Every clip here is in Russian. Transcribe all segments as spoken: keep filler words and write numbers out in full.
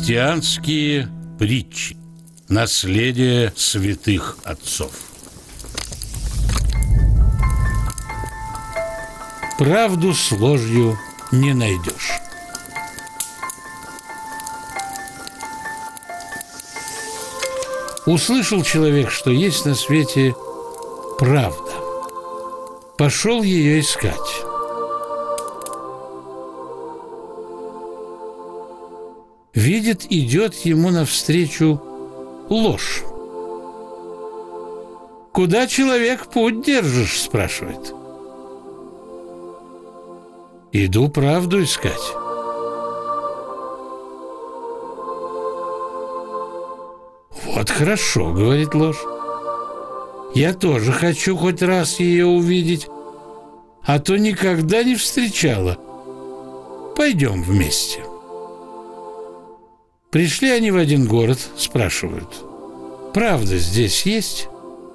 Христианские притчи. Наследие святых отцов. Правду с ложью не найдешь. Услышал человек, что есть на свете правда. Пошел ее искать. Видит, идет ему навстречу ложь. «Куда, человек, путь держишь?» – спрашивает. «Иду правду искать». «Вот хорошо», — говорит ложь. «Я тоже хочу хоть раз ее увидеть, а то никогда не встречала. Пойдем вместе». Пришли они в один город, спрашивают: «Правда здесь есть?»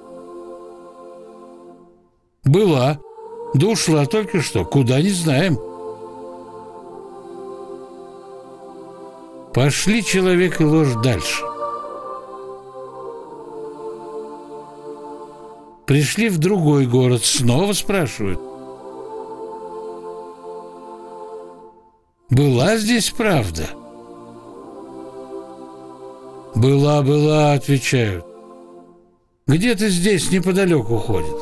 «Была, да ушла только что, куда не знаем». Пошли человек и ложь дальше. Пришли в другой город, снова спрашивают: «Была здесь правда?» «Была, была», — отвечают. «Где-то здесь неподалеку ходит».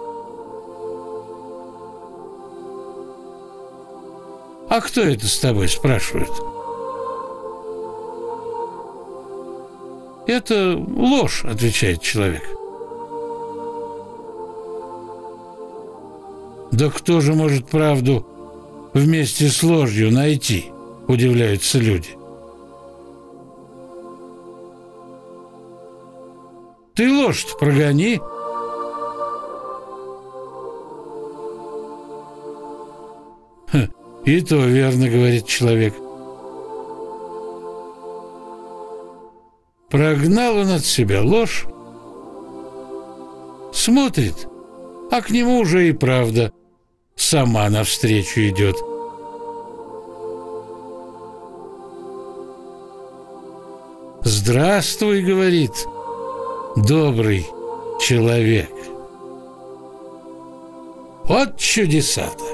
«А кто это с тобой?» — спрашивают. «Это ложь», — отвечает человек. «Да кто же может правду вместе с ложью найти?» — удивляются люди. «Ты ложь-то прогони». «Ха, и то верно, — говорит человек». Прогнал он от себя ложь, смотрит, а к нему уже и правда сама навстречу идет. «Здравствуй, — говорит, — добрый человек». Вот чудеса-то!